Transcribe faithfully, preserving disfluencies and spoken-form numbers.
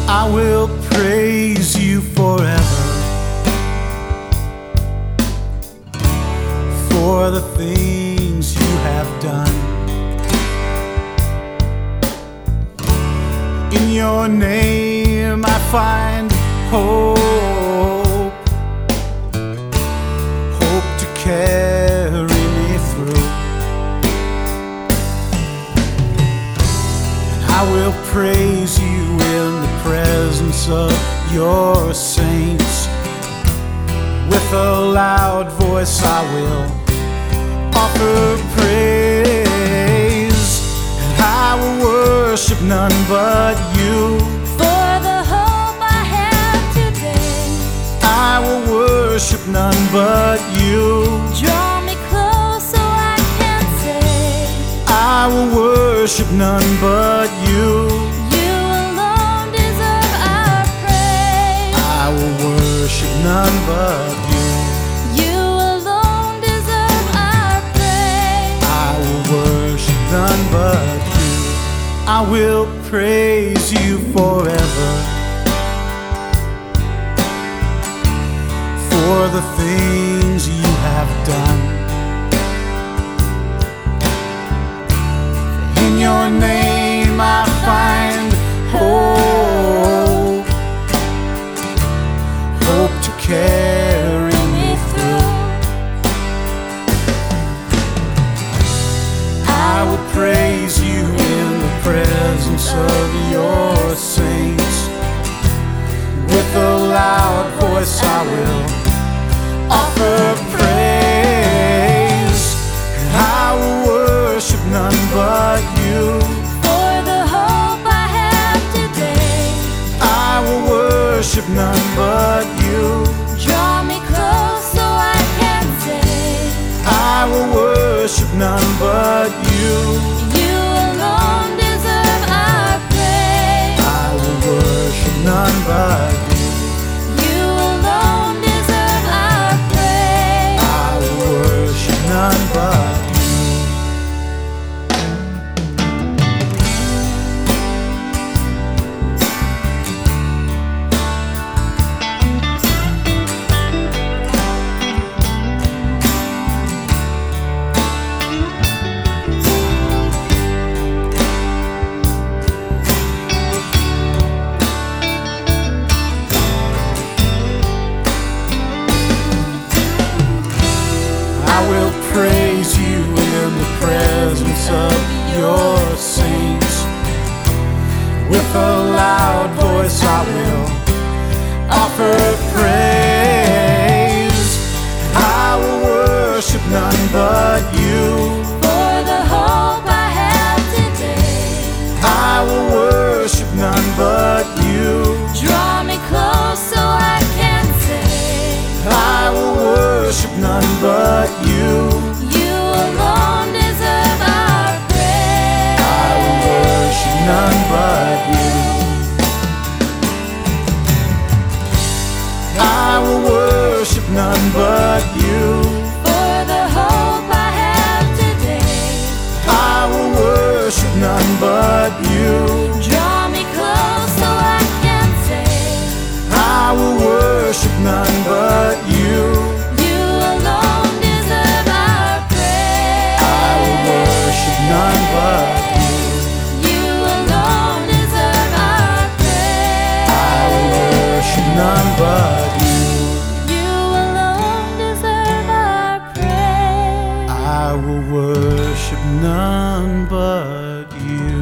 I will praise you forever for the things you have done. In your name I find hope, hope to carry me through. And I will praise you in the presence of your saints. With a loud voice I will offer praise, and I will worship none but you. For the hope I have today, I will worship none but you. draw me close so I can say, I will worship none but you. you alone deserve our praise. I will worship none but you. You alone deserve our praise. I will worship none but you. I will praise you forever for the things you have done. In your name I find hope, hope to carry me through. I will praise you in the presence of your saints. With a loud voice I will offer praise, and I will worship none but you. For the hope I have today, I will worship none but you. draw me close so I can say, I will worship none but you. you alone deserve our praise. I will worship none but you. You alone deserve our praise. I will worship none but you. I will praise you in the presence of your saints. With a loud voice I will offer praise. I will worship none but you. For the hope I have today, I will worship none but you. draw me close so I can say, I will worship none but you. you alone deserve our praise. I will worship none but you. I will worship none but you. For the hope I have today, I will worship none but you. draw me close so I can say, I will worship none but you. you alone deserve our praise. I will worship none but you. You alone deserve our praise. I will worship none but you. You alone deserve our praise. I will worship none but you.